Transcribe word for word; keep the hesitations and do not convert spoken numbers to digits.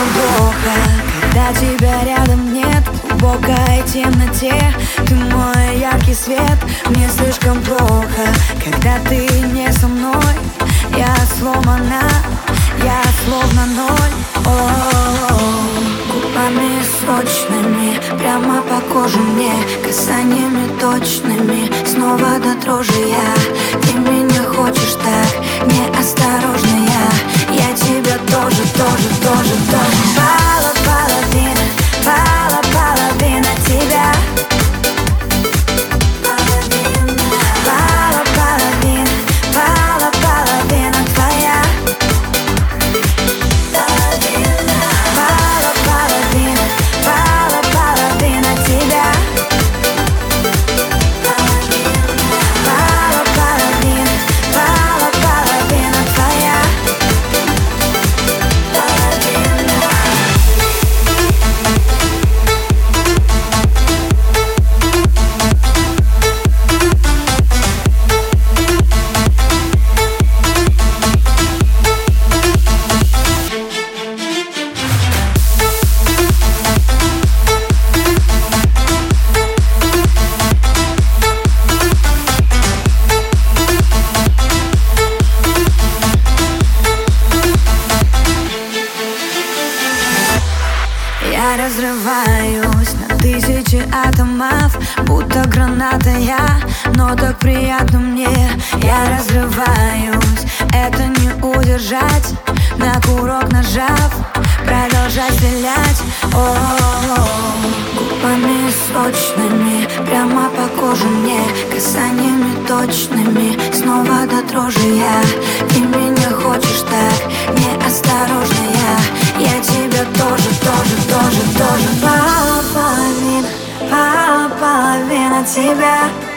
слишком плохо, когда тебя рядом нет. В глубокой темноте ты мой яркий свет. Мне слишком плохо, когда ты не со мной. Я сломана, я словно ноль. О-о-о. Губами сочными, прямо по коже мне, касаниями точными, снова до дрожи я. Ты меня хочешь так неосторожно, я Я тебя тоже, тоже, тоже, тоже. Пала половина, пала половина тебя. Пала половина, пала половина твоя. Пала половина, пала половина тебя. Пала половина, пала половина твоя. Я разрываюсь на тысячи атомов, будто граната я, но так приятно мне. Я разрываюсь, это не удержать, на курок нажав, продолжать стрелять. О-о-о. Губами сочными, прямо по коже мне, касаниями точными, снова до дрожи я. Ты меня хочешь так неосторожно, я Я тебя тоже, тоже, тоже, тоже. Пала половина, пала половина тебя.